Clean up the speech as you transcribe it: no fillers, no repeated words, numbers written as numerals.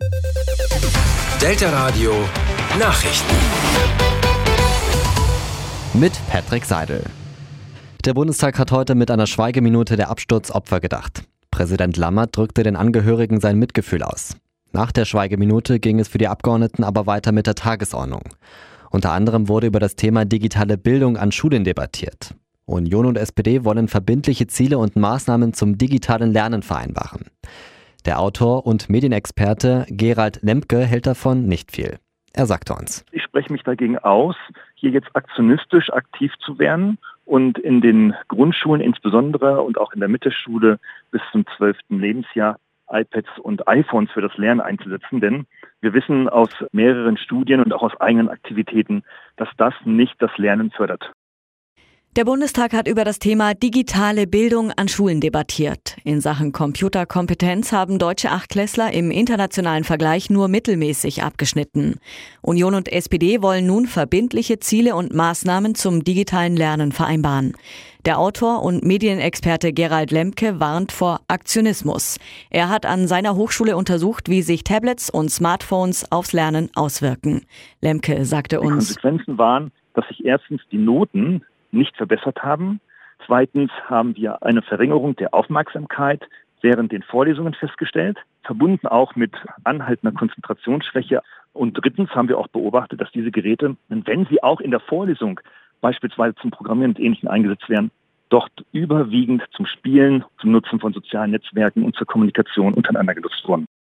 Delta Radio Nachrichten mit Patrick Seidel. Der Bundestag hat heute mit einer Schweigeminute der Absturzopfer gedacht. Präsident Lammert drückte den Angehörigen sein Mitgefühl aus. Nach der Schweigeminute ging es für die Abgeordneten aber weiter mit der Tagesordnung. Unter anderem wurde über das Thema digitale Bildung an Schulen debattiert. Union und SPD wollen verbindliche Ziele und Maßnahmen zum digitalen Lernen vereinbaren. Der Autor und Medienexperte Gerald Lemke hält davon nicht viel. Er sagte uns: Ich spreche mich dagegen aus, hier jetzt aktionistisch aktiv zu werden und in den Grundschulen insbesondere und auch in der Mittelschule bis zum 12. Lebensjahr iPads und iPhones für das Lernen einzusetzen. Denn wir wissen aus mehreren Studien und auch aus eigenen Aktivitäten, dass das nicht das Lernen fördert. Der Bundestag hat über das Thema digitale Bildung an Schulen debattiert. In Sachen Computerkompetenz haben deutsche Achtklässler im internationalen Vergleich nur mittelmäßig abgeschnitten. Union und SPD wollen nun verbindliche Ziele und Maßnahmen zum digitalen Lernen vereinbaren. Der Autor und Medienexperte Gerald Lemke warnt vor Aktionismus. Er hat an seiner Hochschule untersucht, wie sich Tablets und Smartphones aufs Lernen auswirken. Lemke sagte uns: Die Konsequenzen waren, dass sich erstens die Noten nicht verbessert haben. Zweitens haben wir eine Verringerung der Aufmerksamkeit während den Vorlesungen festgestellt, verbunden auch mit anhaltender Konzentrationsschwäche. Und drittens haben wir auch beobachtet, dass diese Geräte, wenn sie auch in der Vorlesung beispielsweise zum Programmieren und Ähnlichem eingesetzt werden, dort überwiegend zum Spielen, zum Nutzen von sozialen Netzwerken und zur Kommunikation untereinander genutzt wurden.